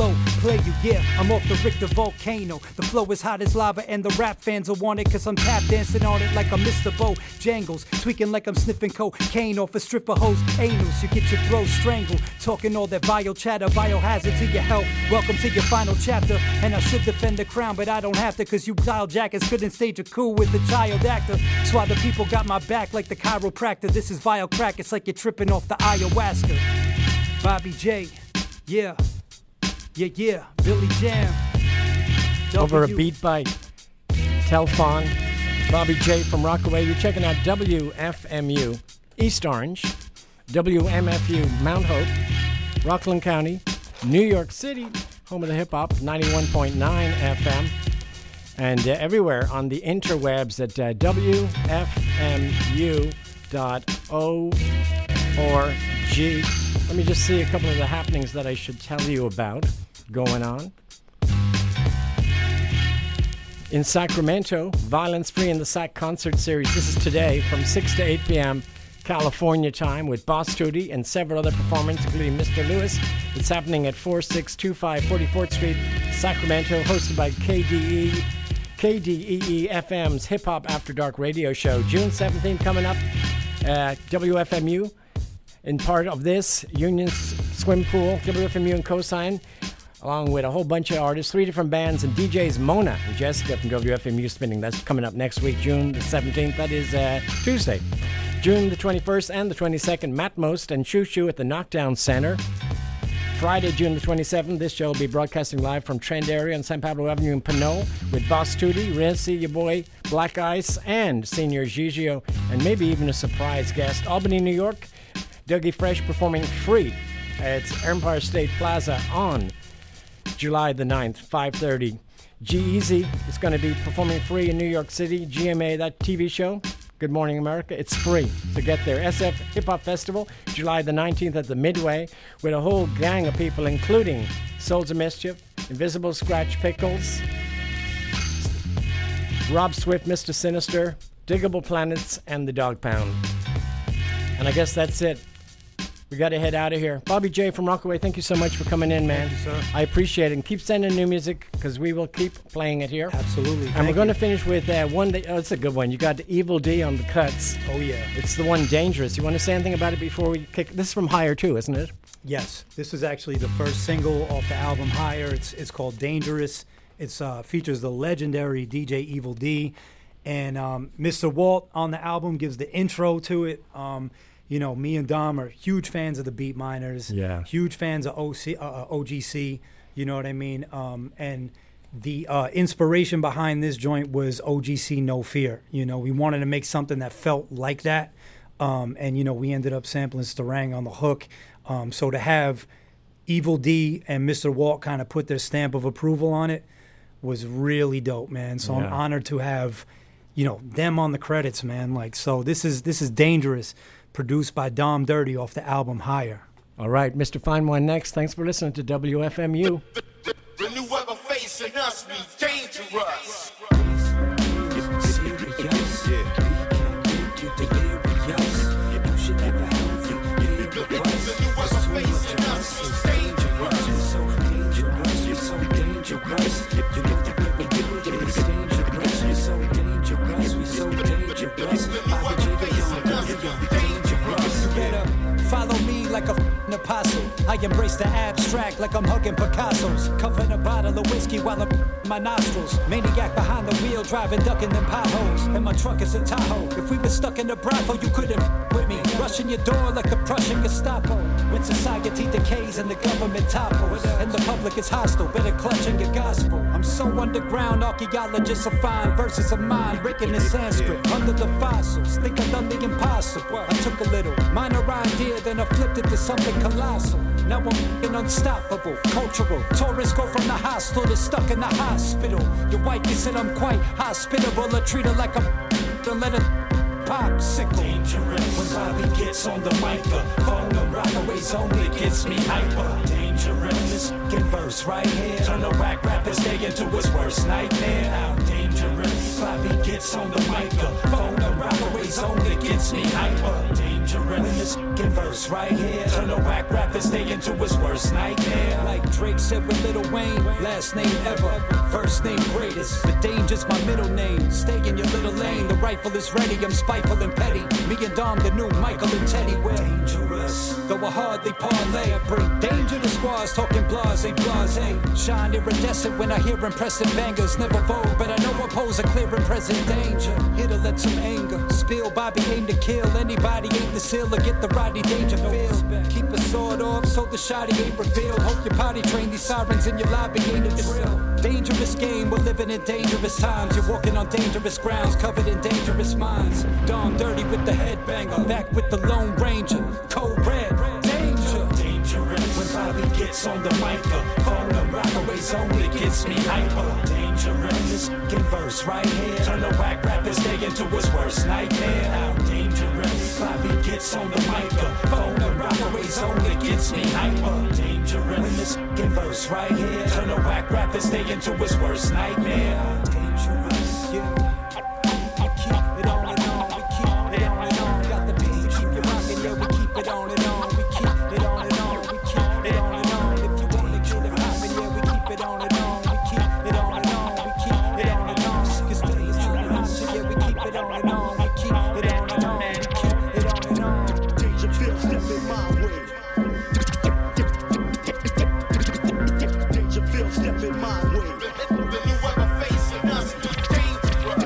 flow, play you, yeah, I'm off the Richter volcano. The flow is hot as lava and the rap fans will want it, cause I'm tap dancing on it like I'm Mr. Bojangles, tweaking like I'm sniffing cocaine off a stripper hose anals. You get your throat strangled, talking all that vile chatter, biohazard to your health. Welcome to your final chapter, and I should defend the crown, but I don't have to, cause you dial jackets couldn't stage a coup with the child actor. That's why the people got my back like the chiropractor. This is vile crack, it's like you're tripping off the ayahuasca. Bobby J, yeah, Billy Jam. Over a beat by Telfon, Bobby J from Rockaway. You're checking out WFMU East Orange, WMFU Mount Hope, Rockland County, New York City, home of the hip-hop, 91.9 FM, and everywhere on the interwebs at WFMU.org. Let me just see a couple of the happenings that I should tell you about going on. In Sacramento, Violence Free in the Sac concert series. This is today from 6 to 8 p.m. California time with Boss Tootie and several other performers, including Mr. Lewis. It's happening at 4625 44th Street, Sacramento, hosted by KDEE FM's Hip Hop After Dark radio show. June 17th coming up at WFMU. In part of this, Union Swim Pool, WFMU and Cosign, along with a whole bunch of artists, 3 different bands, and DJs Mona and Jessica from WFMU spinning. That's coming up next week, June the 17th. That is Tuesday. June the 21st and the 22nd, Matt Most and Shoo Shoo at the Knockdown Center. Friday, June the 27th, this show will be broadcasting live from Trend area on San Pablo Avenue in Pinot with Boss Tootie, Rizzy, your boy, Black Ice, and Senior Gigio, and maybe even a surprise guest. Albany, New York, Dougie Fresh performing free at Empire State Plaza on July the 9th, 5:30. G-Eazy is going to be performing free in New York City. GMA, that TV show, Good Morning America, it's free to get there. SF Hip Hop Festival, July the 19th at the Midway, with a whole gang of people, including Souls of Mischief, Invisible Scratch Pickles, Rob Swift, Mr. Sinister, Diggable Planets, and the Dog Pound. And I guess that's it. We got to head out of here. Bobby J from Rockaway, thank you so much for coming in, man. Thank you, sir. I appreciate it. And keep sending new music, because we will keep playing it here. Absolutely. And we're going to finish with one that, it's a good one. You got Evil D on the cuts. Oh, yeah. It's the one, Dangerous. You want to say anything about it before we kick? This is from Higher, too, isn't it? Yes. This is actually the first single off the album Higher. It's called Dangerous. It features the legendary DJ Evil D. And Mr. Walt on the album gives the intro to it. You know, me and Dom are huge fans of the Beat Miners. Yeah. Huge fans of OGC. You know what I mean? And the inspiration behind this joint was OGC No Fear. You know, we wanted to make something that felt like that. And, you know, we ended up sampling Starang on the hook. So to have Evil D and Mr. Walt kind of put their stamp of approval on it was really dope, man. So I'm honored to have, you know, them on the credits, man. Like, so this is Dangerous, produced by Dom Dirty off the album Higher. All right, Mr. Fine One next. Thanks for listening to WFMU. The new weather facing us be dangerous. Follow me like a f***ing apostle. I embrace the abstract like I'm hugging Picasso's. Cuffing a bottle of whiskey while I'm my nostrils. Maniac behind the wheel, driving, ducking them potholes. And my truck is a Tahoe. If we were stuck in a brothel, you couldn't f*** with me. Rushing your door like the Prussian Gestapo. When society decays and the government topples, and the public is hostile, better clutching your gospel. I'm so underground, archaeologists will find verses of mine written in Sanskrit under the fossils. Think I've done the impossible. I took a little minor idea, then I flipped it to something colossal. Now I'm f***ing unstoppable, cultural. Tourists go from the hostel to stuck in the hospital. Your wife, you said I'm quite hospitable. I treat her like a don't let her popsicle. Dangerous. When Bobby gets on the microphone, the Rockaway's only gets me hyper. Dangerous. This f***ing verse right here turn a whack rapper's day into his worst nightmare. How dangerous. Bobby gets on the microphone, the Rockaway's only gets me hyper. Dangerous. dangerous. When this fucking verse right here turn a whack rapper's day into his worst nightmare. Like Drake said with Lil Wayne, last name ever, first name greatest. But danger's my middle name. Stay in your little lane. The rifle is ready. I'm spiteful and petty. Me and Dom, the new Michael and Teddy. We're dangerous, though I hardly parlay. I bring danger to squads, talking blase, blase. Shine iridescent when I hear impressive bangers. Never vogue, but I know I pose a clear and present danger. Here to let some anger spill. Bobby aim to kill anybody. Ain't the seal or get the Rodney Danger feel. Keep a sword off so the shotty ain't revealed. Hope your potty train these sirens in your lobby ain't a drill. Dangerous game, we're living in dangerous times. You're walking on dangerous grounds, covered in dangerous minds. Dawn dirty with the headbanger, back with the Lone Ranger. Code red, danger. Dangerous. When Bobby gets on the microphone, the Rockaway's only gets me hyper. Dangerous. When this fucking verse right here turn a whack rapper's day into his worst nightmare. How dangerous. Bobby gets on the microphone, the Rockaway's only gets me hyper. Dangerous. When this fucking verse right here turn a whack rapper's day into his worst nightmare. How dangerous. Yeah. We keep it on and on. We keep it on and on. Got the beats to keep you rocking. Yeah, we keep it on and on. We keep it on and on. We keep it on and on. If you wanna get it poppin', yeah, we keep it on and on. We keep it on and on. We keep it on and on. Cause today is trying to hot shit. Yeah, we keep it on and on. We keep it on and on. We keep it on and on. Dangerfield stepping my way. Dangerfield stepping my way. The new weapon facing us be dangerous.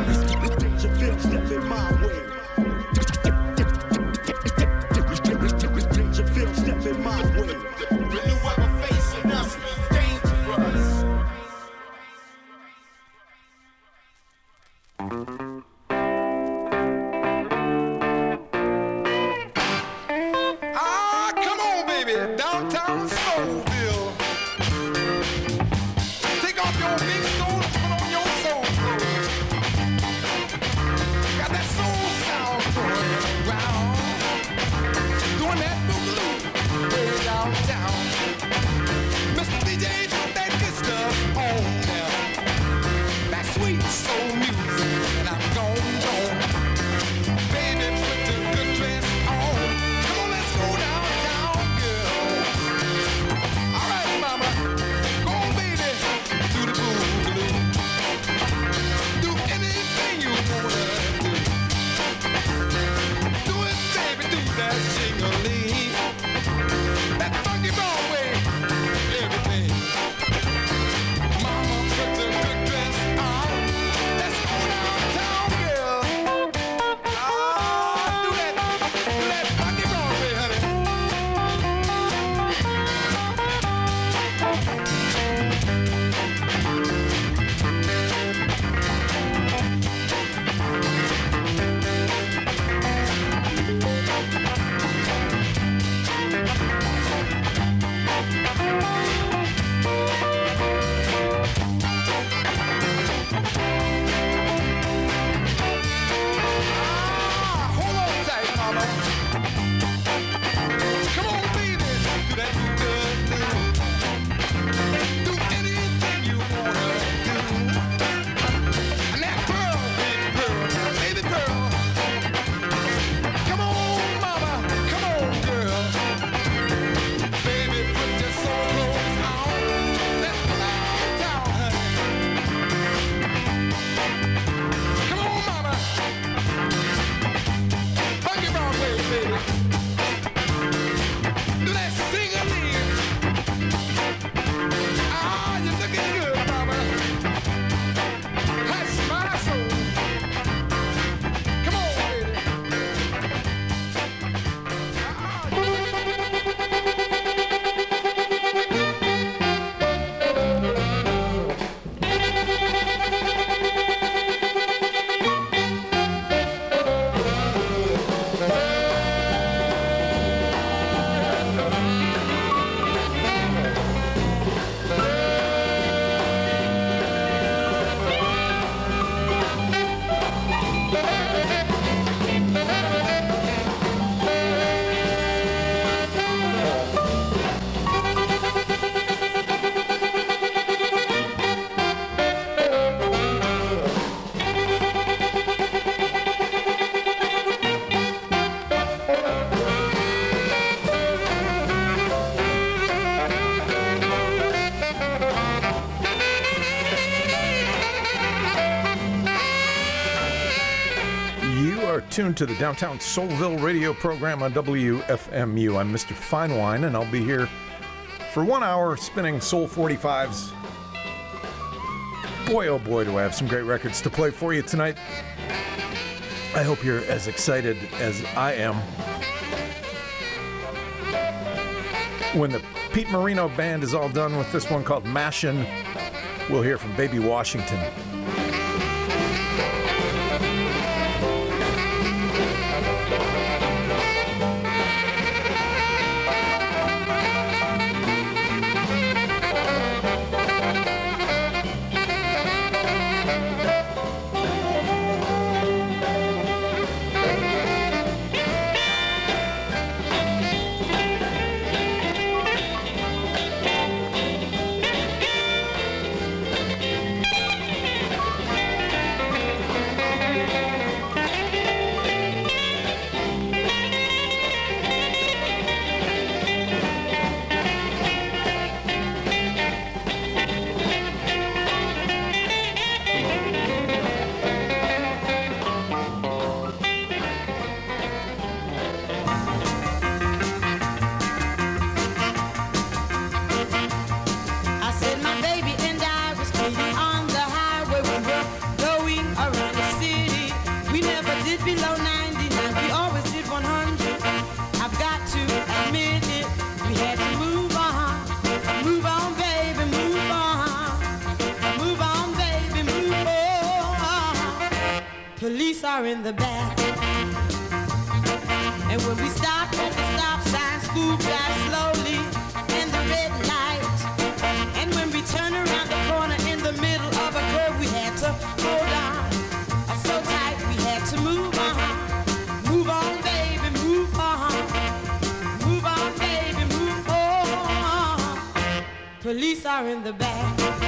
tuned to the Downtown Soulville radio program on WFMU. I'm Mr. Finewine, and I'll be here for 1 hour spinning Soul 45s. Boy, oh boy, do I have some great records to play for you tonight. I hope you're as excited as I am. When the Pete Marino band is all done with this one called Mashin', we'll hear from Baby Washington. In the back, and when we stop at the stop sign, school drive slowly in the red light, and when we turn around the corner in the middle of a curve, we had to hold on so tight, we had to move on, baby, move on, baby, move on. Police are in the back.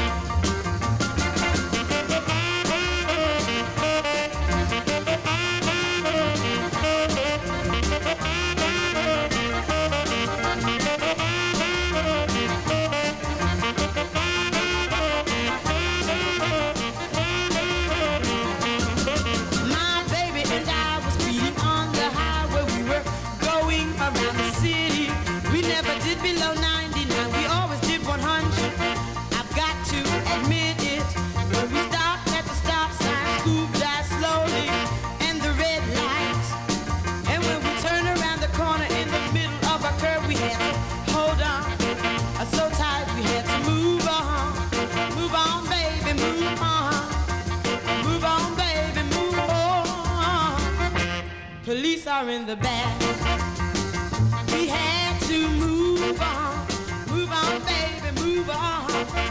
Police are in the back. We had to move on, baby, move on,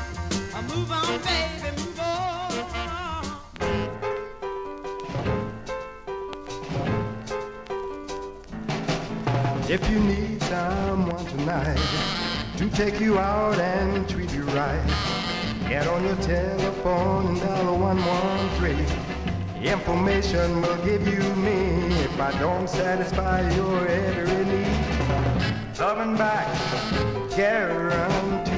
baby, move on. If you need someone tonight to take you out and treat you right, get on your telephone and dial 113. Information will give you me if I don't satisfy your every need. Coming back, guaranteed.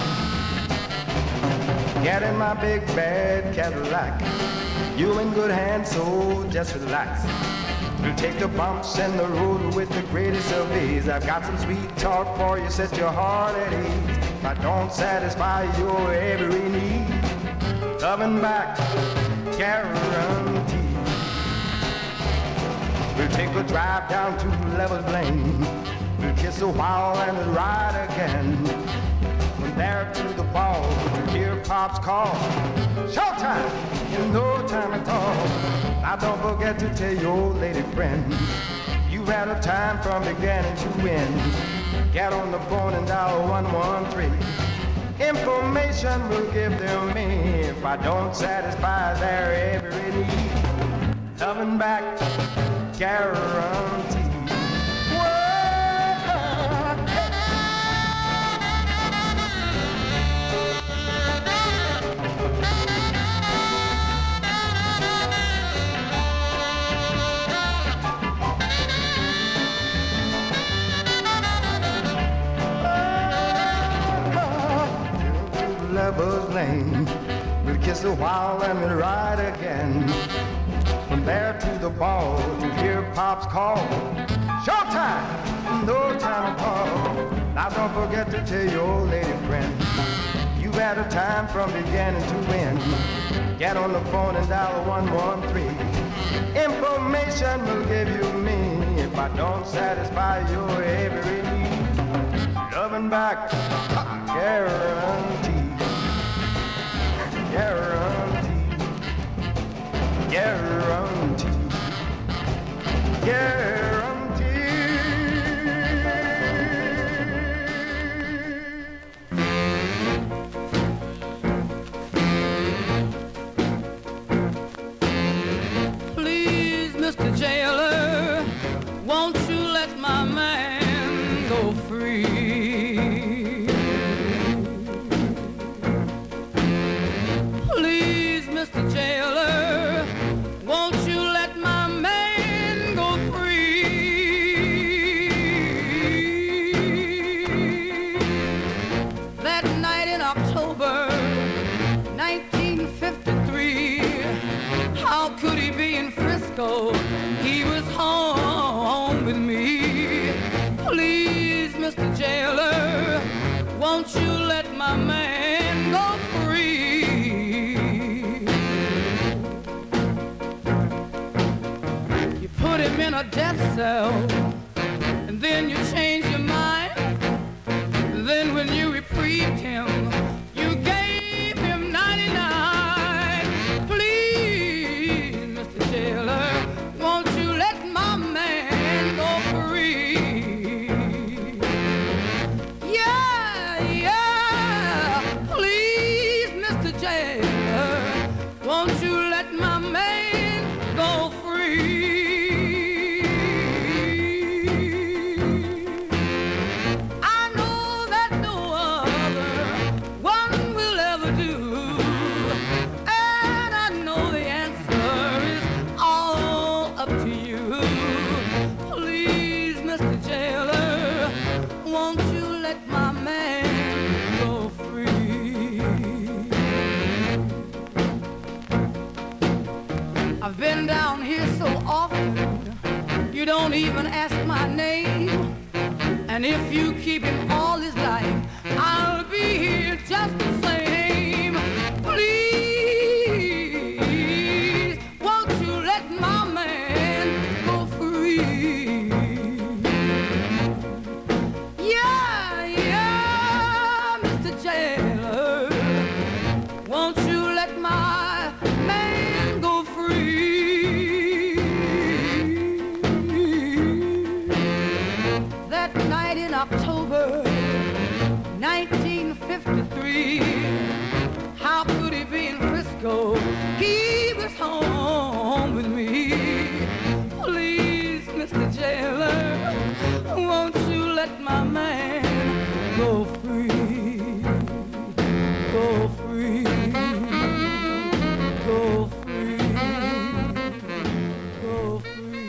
Get in my big bad Cadillac. You in good hands, so just relax. We'll take the bumps and the road with the greatest of ease. I've got some sweet talk for you, set your heart at ease. If I don't satisfy your every need. Coming back, guaranteed. We'll take a drive down to Lover's Lane. We'll kiss a while and we'll ride again. From there to the ball, we'll hear Pop's call. Showtime in no time at all. Now don't forget to tell your lady friend you've had a time from beginning to end. Get on the phone and dial 113. Information will give them me if I don't satisfy their every need. Coming back, guaranteed. Lover's Lane. We'll kiss a while and we'll ride again. From there to the ball to hear Pop's call. Showtime, no time to call. Now don't forget to tell your old lady friend you've had a time from beginning to end. Get on the phone and dial 113. Information will give you me if I don't satisfy your every need. Loving back, guarantee. Guarantee. Guarantee. Guarantee. Please, Mr. Jailer, won't you let my man go free? Please, Mr. Jailer, won't you let my man go free? That night in October 1953, how could he be in Frisco? He was home with me. Please, Mr. Jailer, won't you let my man go free? You put him in a death cell, and then you change your mind. Then when you reprieved him, you gave him 99. Please, Mr. Jailer, won't you let my man go free? Yeah, yeah. Please, Mr. Jailer, won't you let my man go free? I know that no other one will ever do, and I know the answer is all up to you. Please, Mr. Jailer, won't you let my man go free? I've been down here so often, you don't even ask my name. And if you keep him all his life, I'll be here just the same. Please, won't you let my man go free? Yeah, yeah, Mr. Jailer, won't you let my man go free? That night in October 1953, how could he be in Frisco? He was home with me. Please, Mr. Jailer, won't you let my man go free? Go free. Go free. Go free.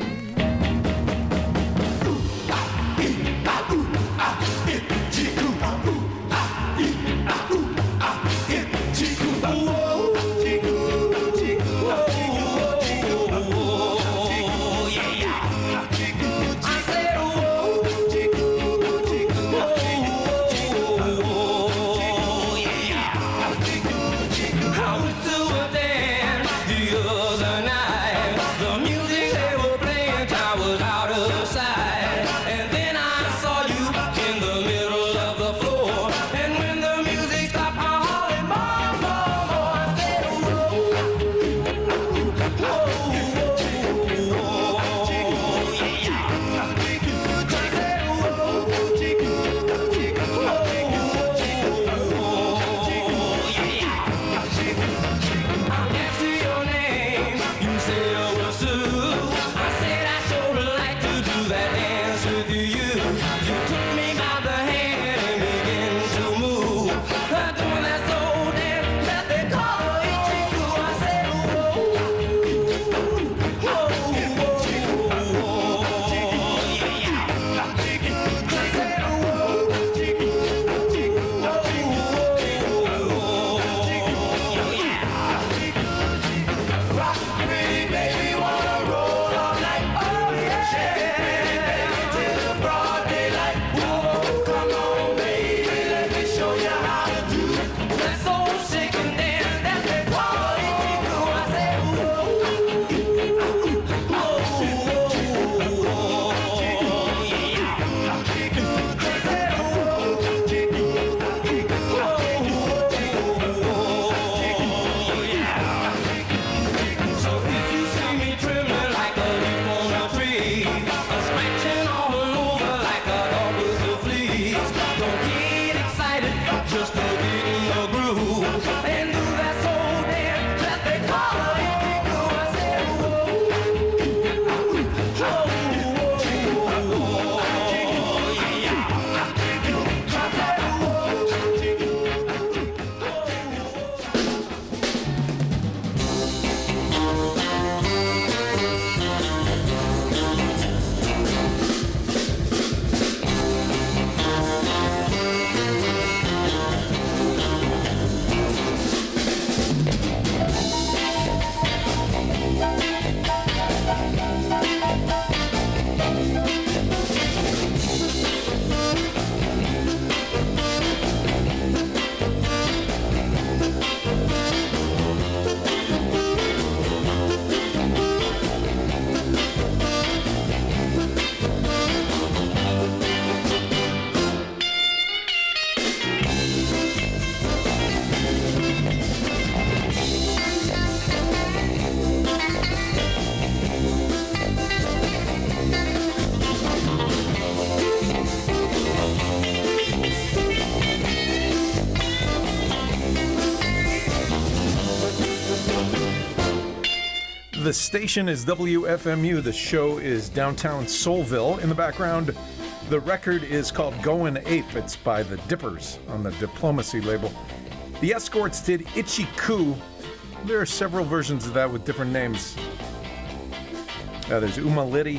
The station is WFMU. The show is Downtown Soulville. In the background, the record is called Goin' Ape. It's by the Dippers on the Diplomacy label. The Escorts did Itchy Coo. There are several versions of that with different names. There's Uma Liddy.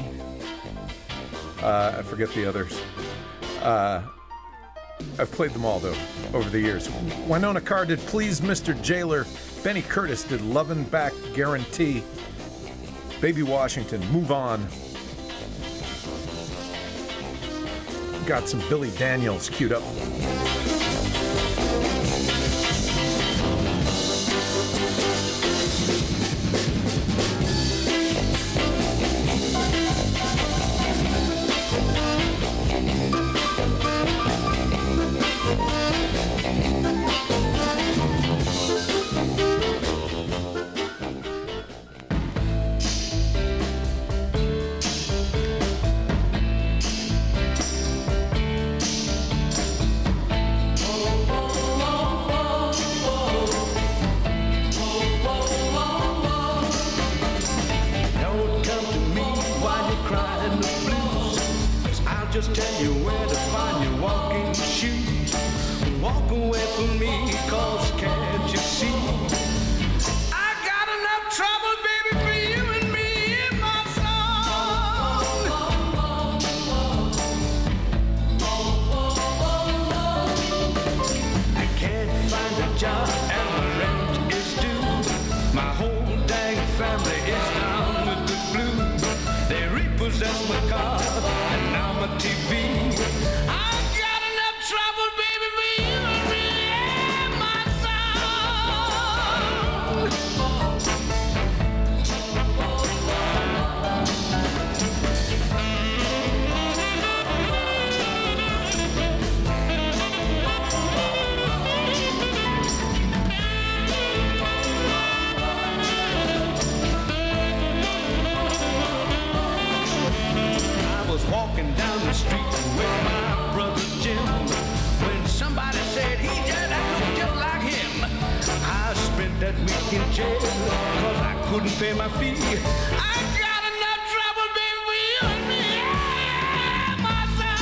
I forget the others. I've played them all, though, over the years. Winona Carr did Please Mr. Jailer. Benny Curtis did Lovin' Back Guarantee. Baby Washington, Move On. Got some Billy Daniels queued up. Just tell you where to find your walking shoes. Walk away from me, cause can't you see? I got enough trouble, baby, for you and me in my song. I can't find a job and my rent is due. My whole dang family is down with the flu. They repossessed my car and now my TV. I got enough trouble, baby, for you and me and my walking down the street with my brother Jim, when somebody said he just looked just like him. I spent that week in jail cause I couldn't pay my fee. I got enough trouble, baby, for you and me and my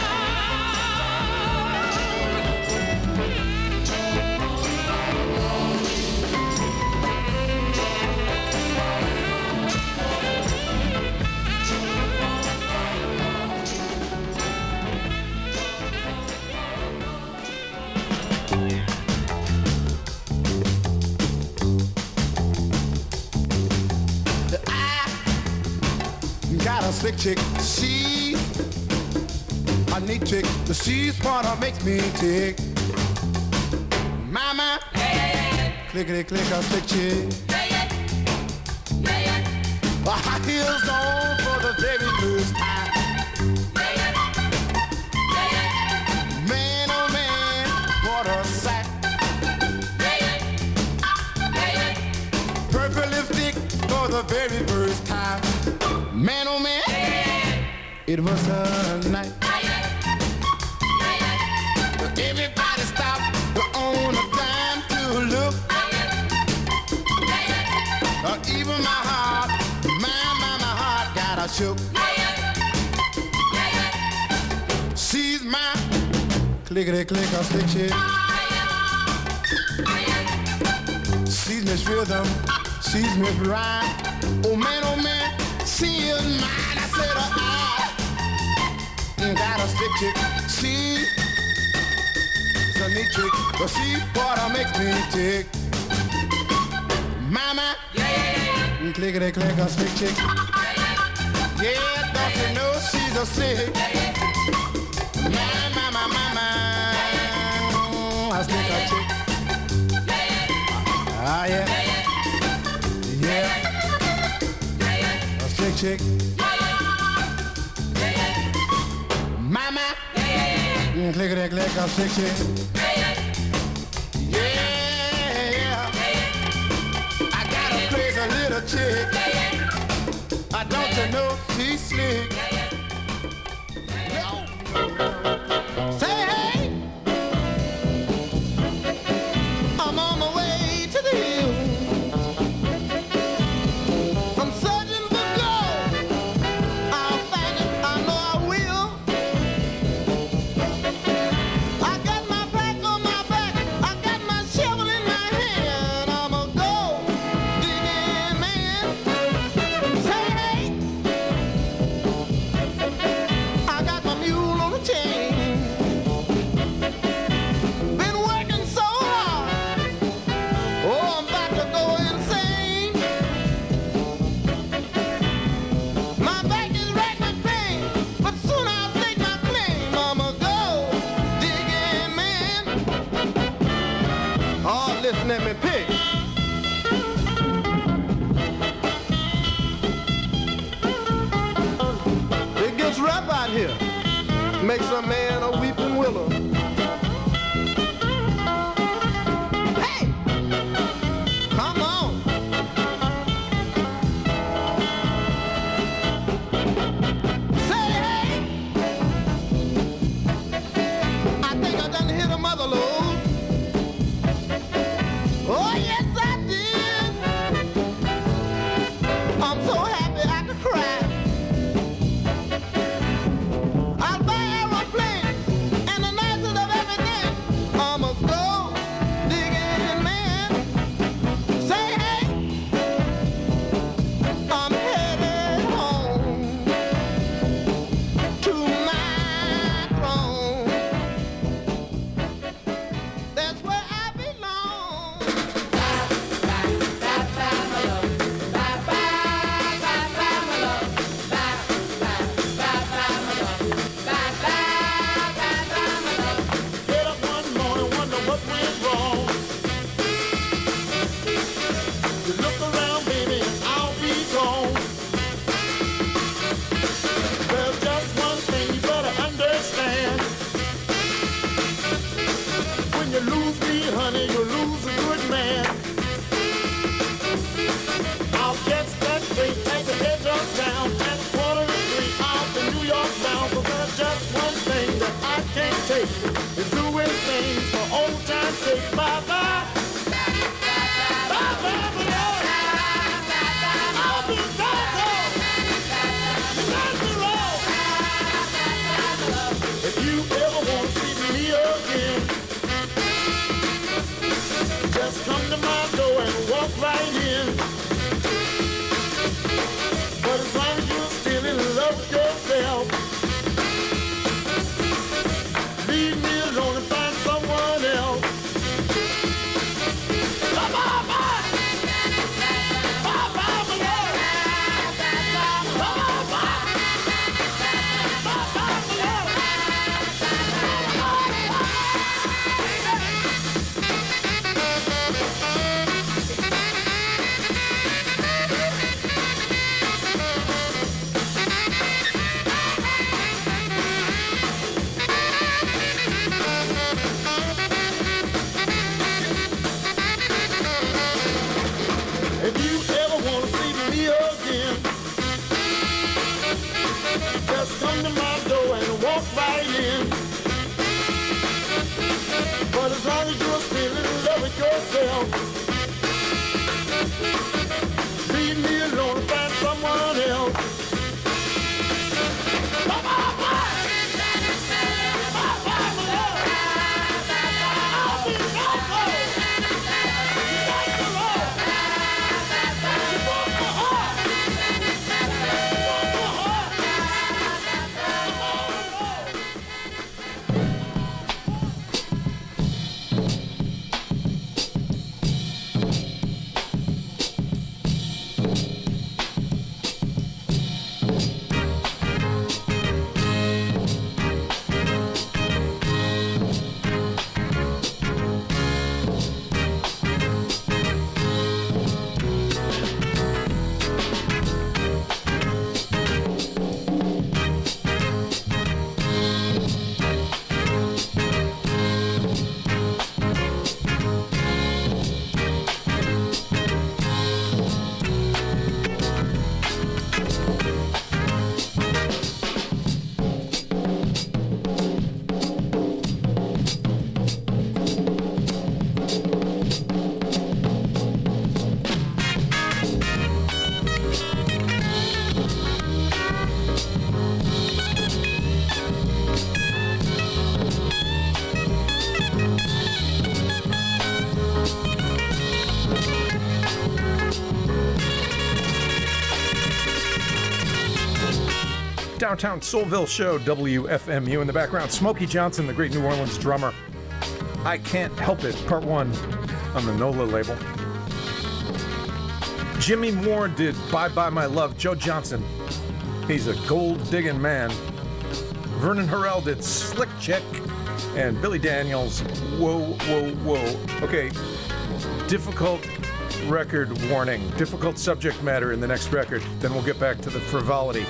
got a slick chick, she a neat chick. The she's part of makes me tick. Mama, clickety click a slick chick. High heels on for the very first time. Man, oh man, what a sack. Purple lipstick for the very first time. Man, oh man, it was a night. Everybody stopped on a dime to look. Even my heart, my heart got a shook. She's my clickety click a stick chick. She's Miss Rhythm, she's Miss Rhyme. Oh man, she is mine. I said I got a stick chick. She's a neat chick, but she what makes me tick. Mama, clickety click a stick chick. Yeah, don't you know she's a stick? Mama, a stick a chick. Ah yeah, a stick chick. Mama, clickety click a stick chick. A little chick, don't you know she's slick? Say hey, I'm on my way to the hill. I'm so let me pick. It gets rough out here. Makes a man a weeping willow. Hey! Come on! Say hey! I think I done hit a mother load. Oh yes I did. I'm so happy I could cry. I'll buy aeroplanes and the nicest of everything. I'm a gold digging man. Say hey, I'm headed home to my throne. That's where I belong. Get up one morning, wonder what went wrong. You look around, baby, and I'll be gone. There's just one thing you better understand. When you lose me, honey, you lose a good man. I'll catch that train at the edge of town at 2:45 out to New York bound. But there's just one thing that I can't take. Is doing things for old time's sake. Bye-bye. Bye-bye, my love. I'll be back home. You got me wrong. If you ever want to see me again, just come to my door and walk right in. But as long as you're still in love with yourself, leave me alone and find someone else. Bye-bye, bye. Bye-bye, my love. Bye-bye, bye. Bye-bye, my love. If you ever want to see me again, just come to my door and walk right in. But as long as you're still in love with yourself, leave me alone and find someone else. Bye-bye, bye. Bye-bye, my love. I'll be back home. You got me wrong. You broke my heart. You broke my heart. Downtown Soulville Show, WFMU. In the background, Smokey Johnson, the great New Orleans drummer. I Can't Help It, Part 1 on the NOLA label. Jimmy Moore did Bye Bye My Love. Joe Johnson, he's a gold-digging man. Vernon Harrell did Slick Chick. And Billy Daniels, Whoa, Whoa, Whoa. Okay, difficult record warning, difficult subject matter in the next record. Then we'll get back to the frivolity.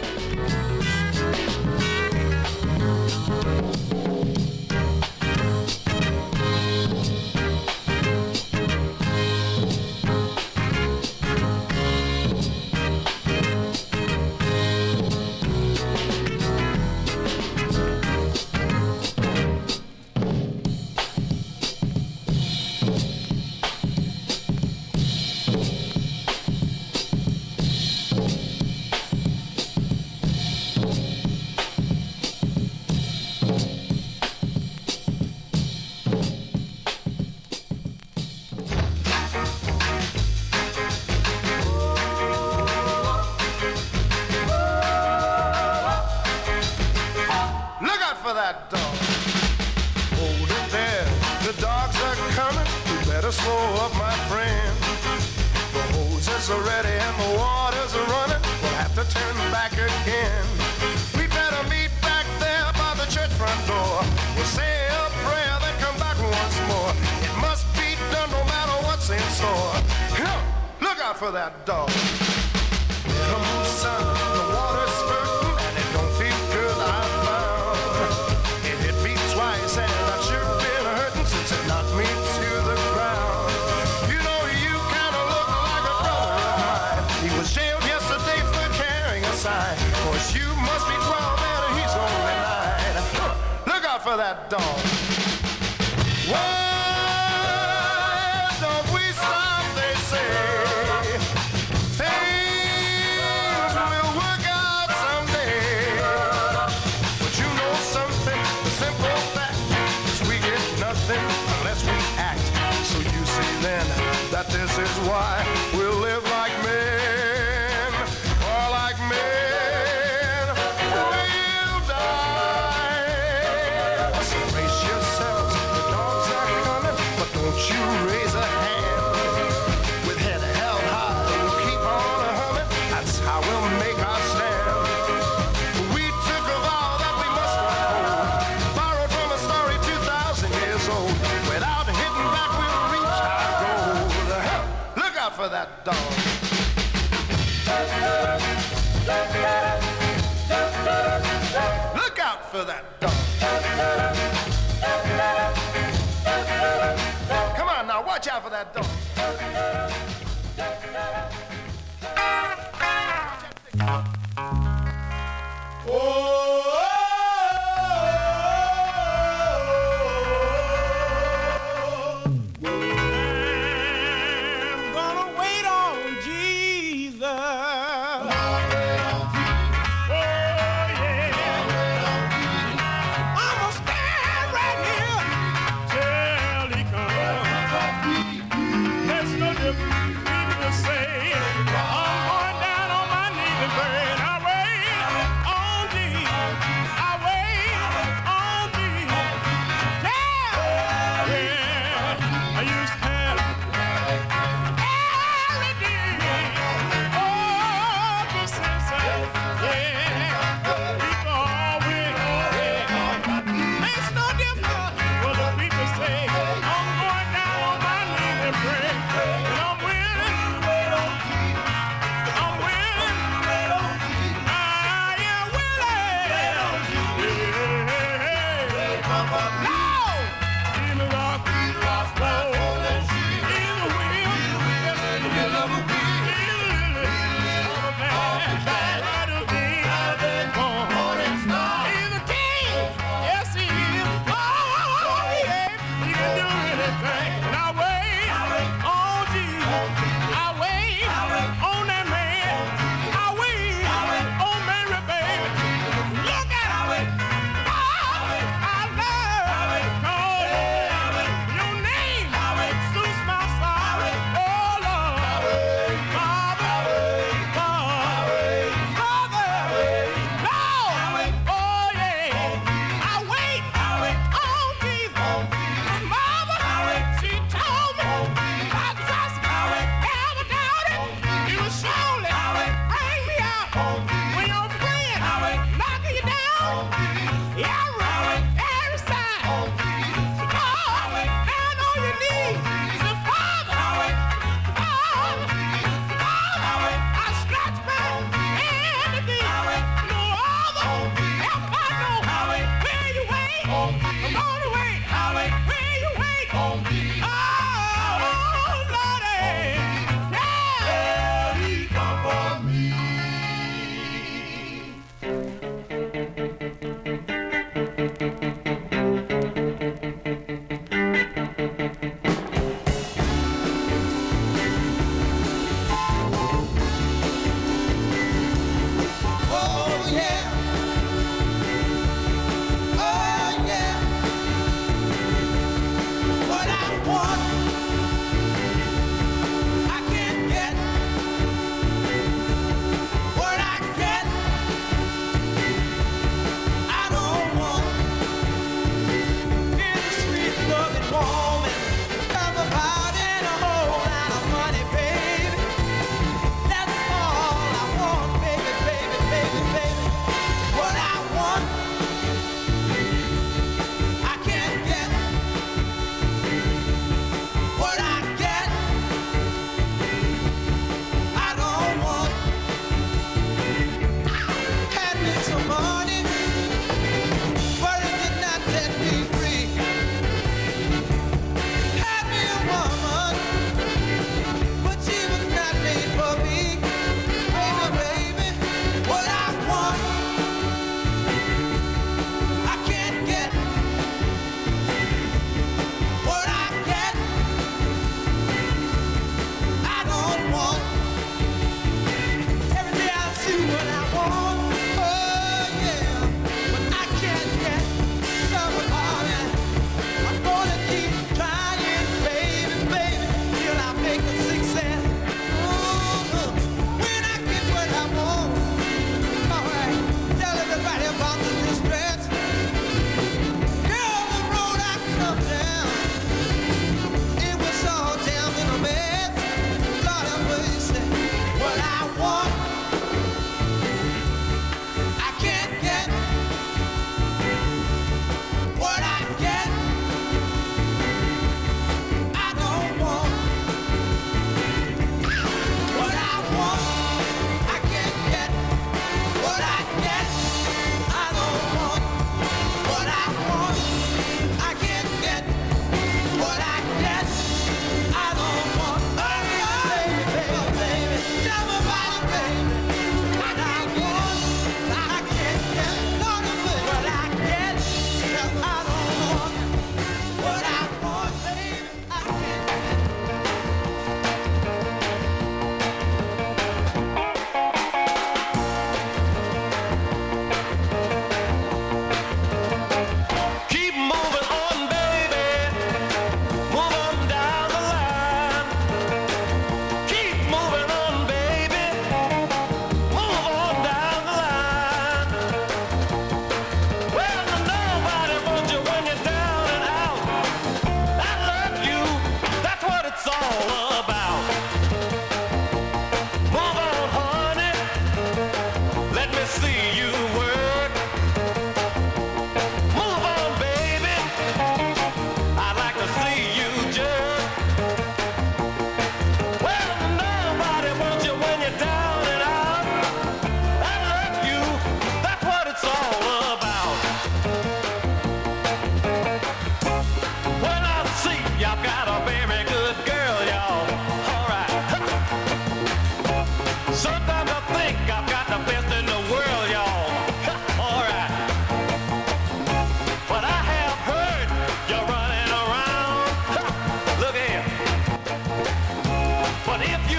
I'm going down on my knees and pray, and I'm willing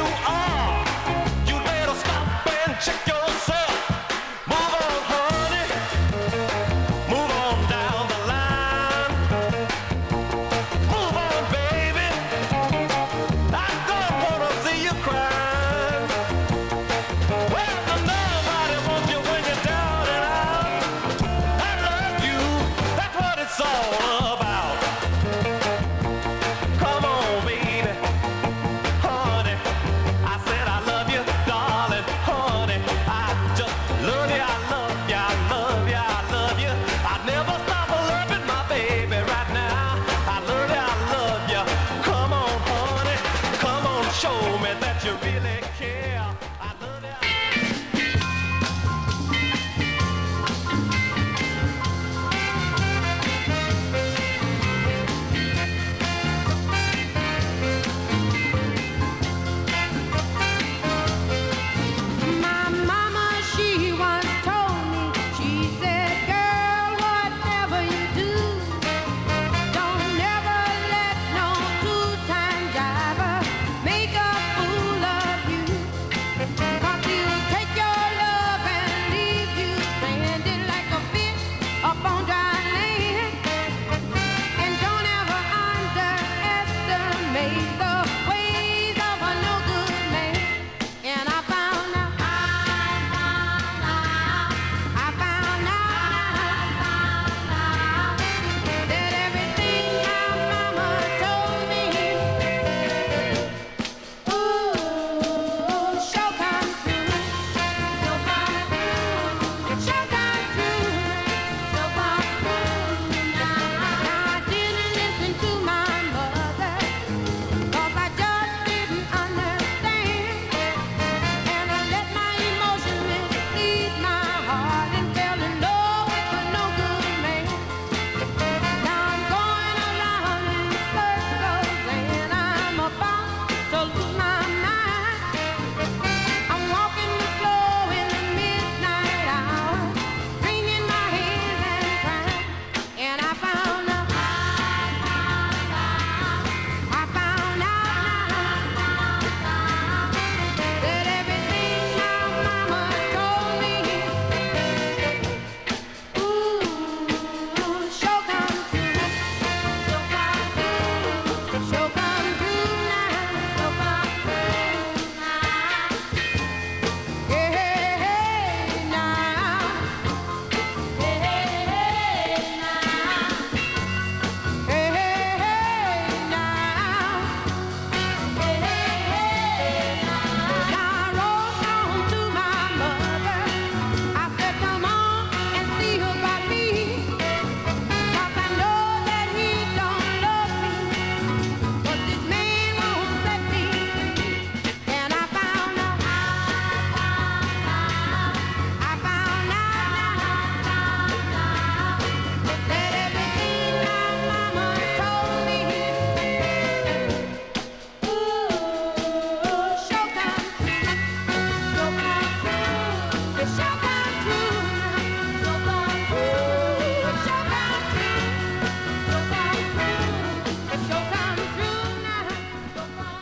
are, you better stop and check yourself. Move on, honey. Move on down the line. Move on, baby. I don't wanna see you cry. Well, nobody wants you when you're down and out. I love you. That's what it's all about. Come on, baby. Honey, I said I love you, darling. Honey, I just love you. I love you. I love you. I love you. I never stop loving my baby right now. I love you. I love you. Come on, honey. Come on, show me that you really care. I love you. My mama, she once told me, she said, girl, whatever you do, don't never let no two-time driver make a fool of you. 'Cause he'll take your love and leave you stranded like a fish up on dry land. And don't ever underestimate the ways of a no-good man. And I found out that everything my mama told me, ooh, sure come true. Sure come true. Sure come true. Sure come true. Now I didn't listen to my mother, 'cause I just didn't understand. And I let my emotions mislead my heart and fell in love with a no-good man. Now I'm going around in circles and I'm about to lose my mind. I'm walking the floor in the midnight hour, wringing my hands and crying. And I found out that everything my mama told me, ooh, sure come true. Sure come true. Sure come true now. Sure come true now. Hey, hey, hey, now. Hey, hey, hey, now. Hey, hey, hey, now. Hey, hey, hey, now. Now I wrote home to my mother. I said, come on and see about me, 'cause I know that he don't love me, but this man won't set me free. And I found out that everything my mama told me, ooh, sure come true. Sure come true. It sure come true. Sure come true. It sure come true. Sure come true. It sure come true now. Sure come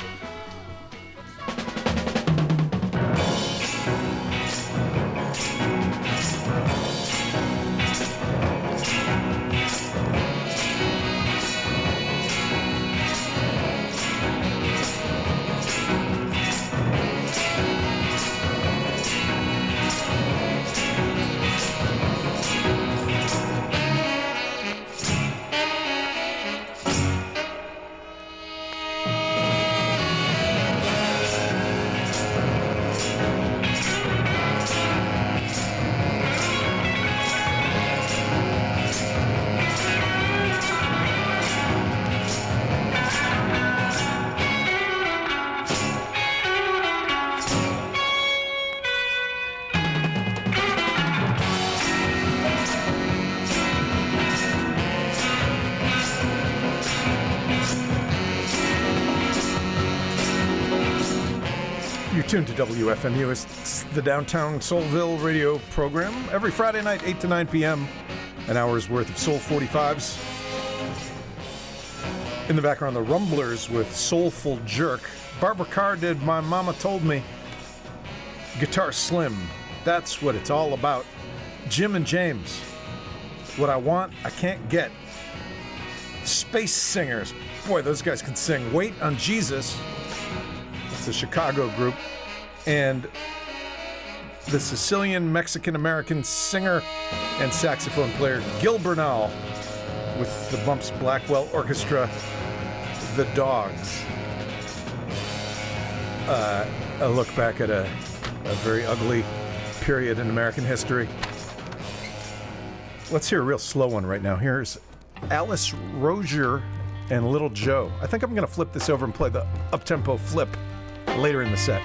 You're tuned to WFMU. It's the Downtown Soulville radio program. Every Friday night, 8 to 9 p.m., an hour's worth of Soul 45s. In the background, the Rumblers with Soulful Jerk. Barbara Carr did My Mama Told Me. Guitar Slim, that's what it's all about. Jim and James, What I Want, I Can't Get. Space Singers, boy, those guys can sing. Wait on Jesus, it's a Chicago group. And the Sicilian Mexican-American singer and saxophone player Gil Bernal with the Bumps Blackwell Orchestra, The Dogs. A look back at a very ugly period in American history. Let's hear a real slow one right now. Here's Alice Rozier and Little Joe. I think I'm going to flip this over and play the up-tempo flip later in the set.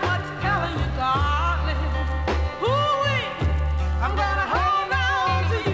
I'm gonna hold on to you.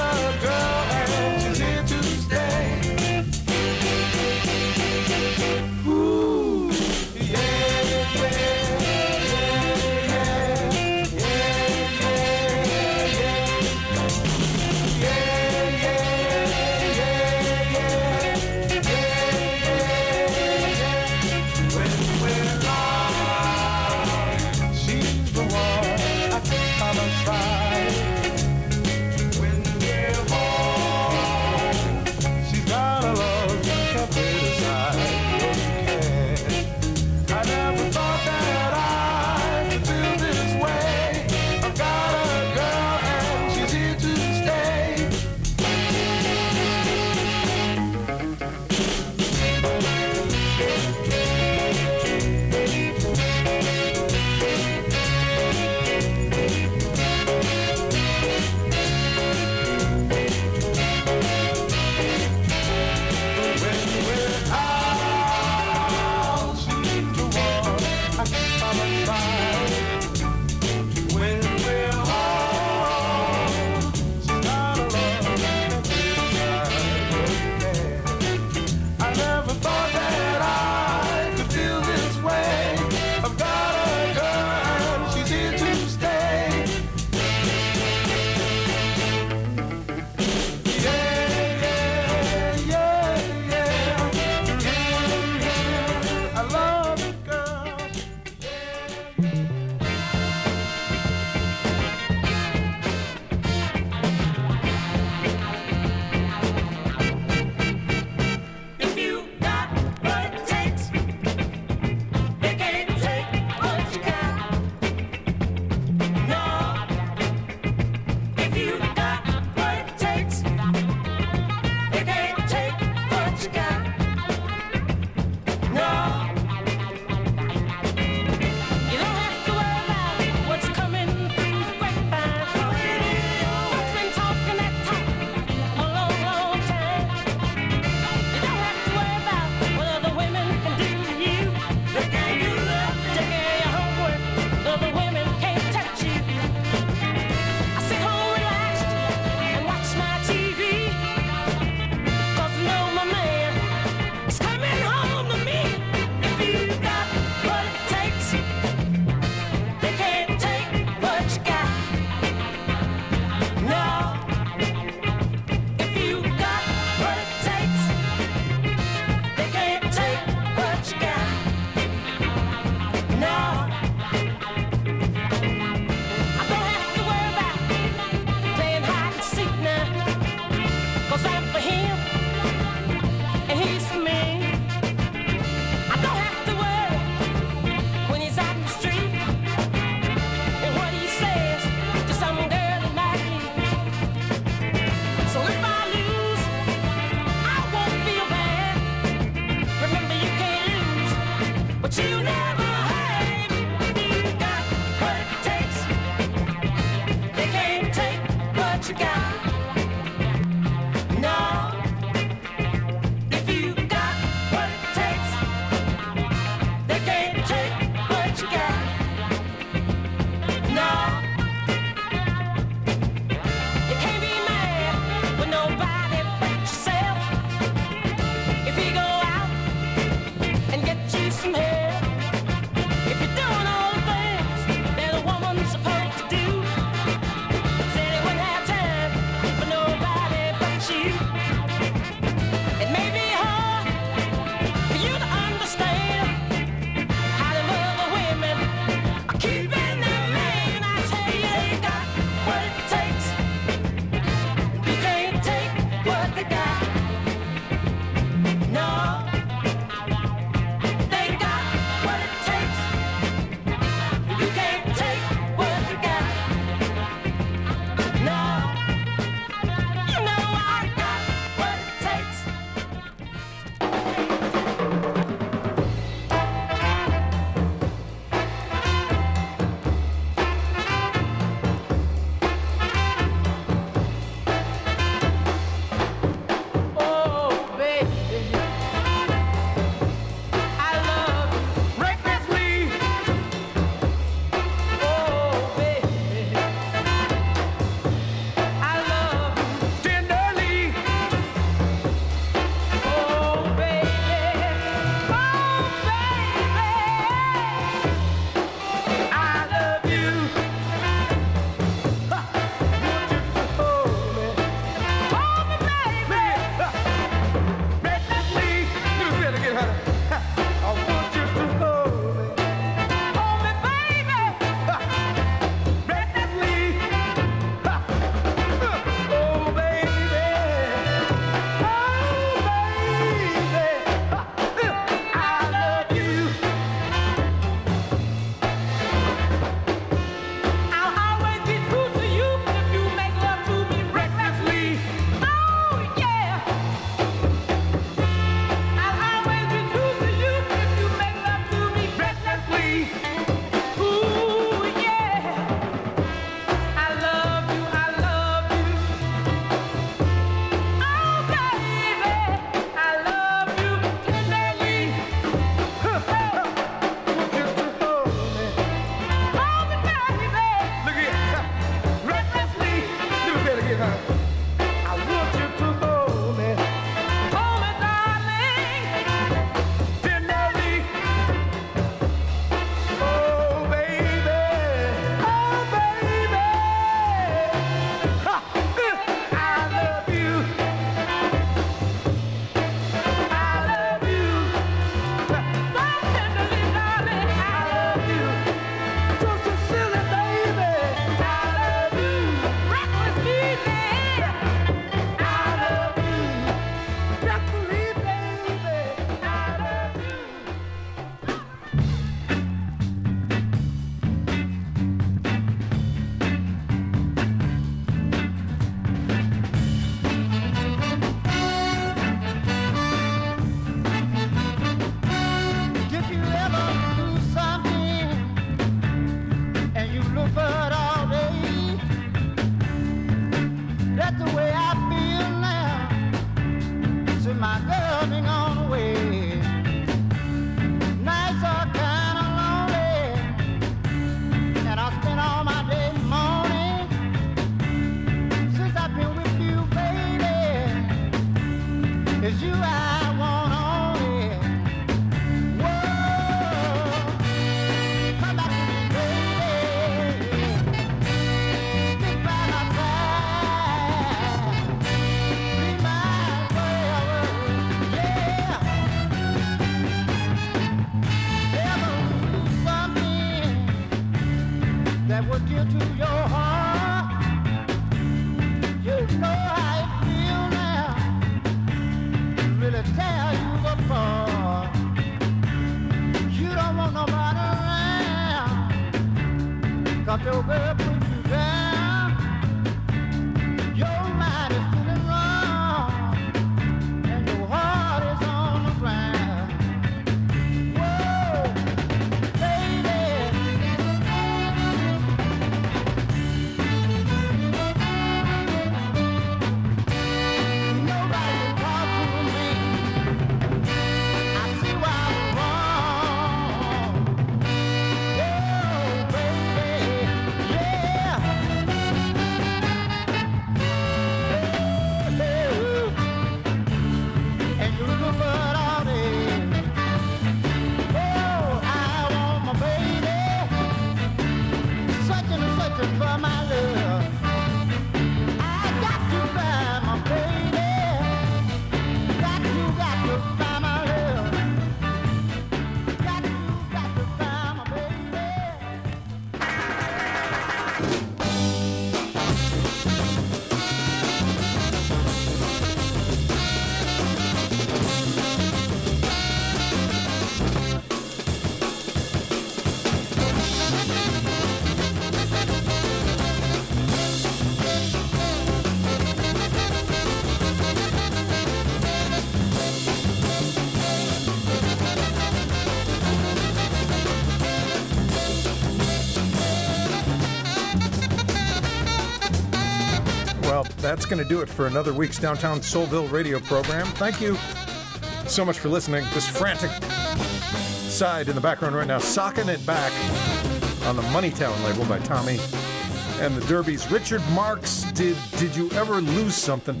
that's going to do it for another week's Downtown Soulville radio program. Thank you so much for listening. This frantic side in the background right now, Socking It Back on the Moneytown label by Tommy and the Derbies. Richard Marks, Did You Ever Lose Something?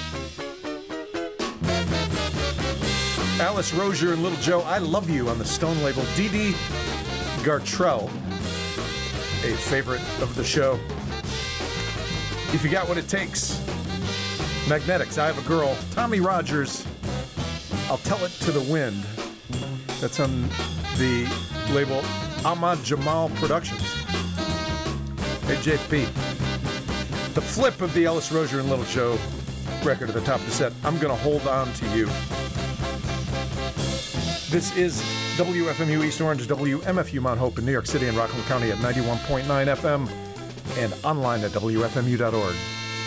Alice Rozier and Little Joe, I Love You on the Stone label. Dee Dee Gartrell, a favorite of the show. If You Got What It Takes. Magnetics, I Have a Girl. Tommy Rogers, I'll Tell It to the Wind. That's on the label Ahmad Jamal Productions. AJP. The flip of the Alice Rozier and Little Joe record at the top of the set, I'm Gonna Hold On to You. This is WFMU East Orange, WMFU Mount Hope in New York City and Rockland County at 91.9 FM and online at WFMU.org.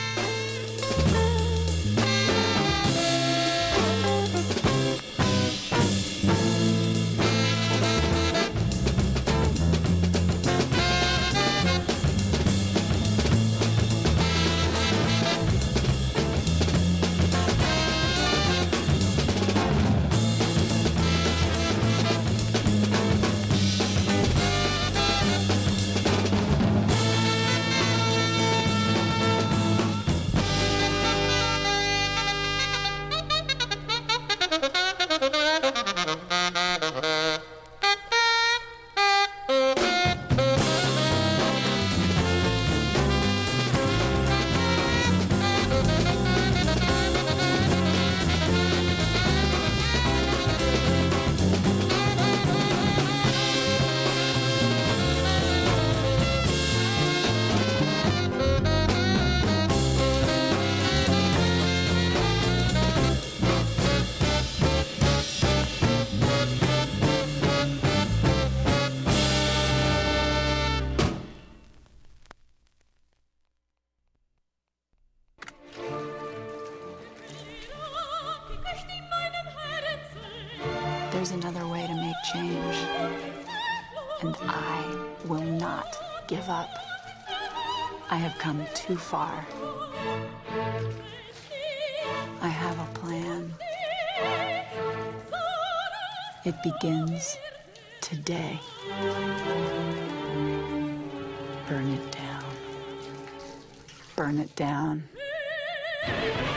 There's another way to make change, and I will not give up. I have come too far. I have a plan. It begins today. Burn it down. Burn it down.